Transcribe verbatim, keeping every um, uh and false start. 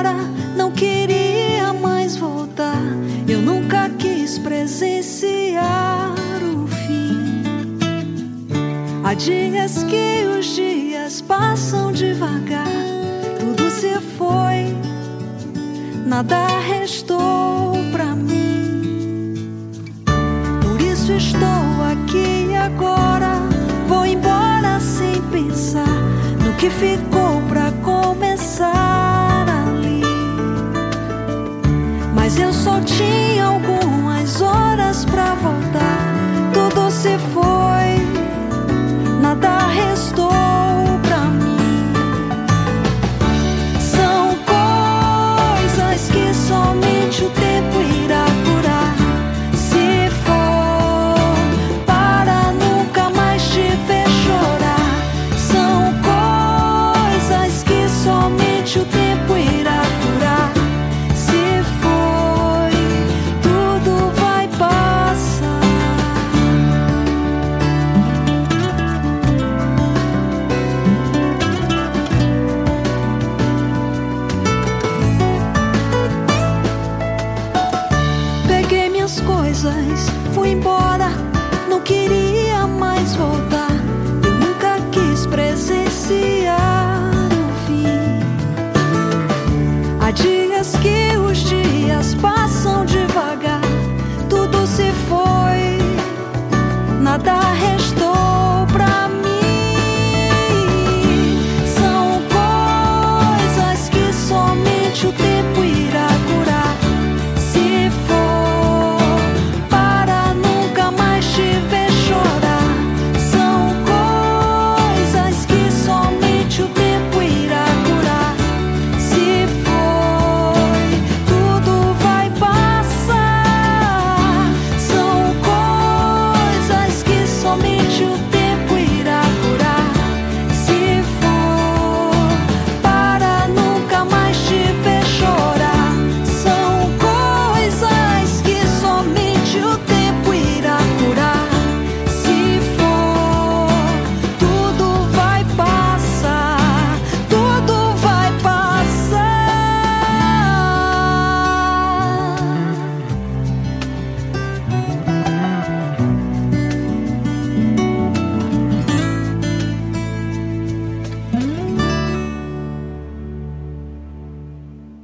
embora, não queria mais voltar. Eu nunca quis presenciar o fim. Há dias que os dias passam devagar, tudo se foi, nada restou pra mim. Por isso estou aqui agora, vou embora sem pensar no que ficou pra começar ali. Mas eu só tinha algumas horas pra voltar. Tudo se foi, nada restou pra mim. São coisas que somente o tempo irá curar. Se for para nunca mais te ver chorar. São coisas que somente o tempo irá curar. Se foi, tudo vai passar. Peguei minhas coisas, fui embora, não queria mais voltar. Eu nunca quis presenciar o fim. Há dias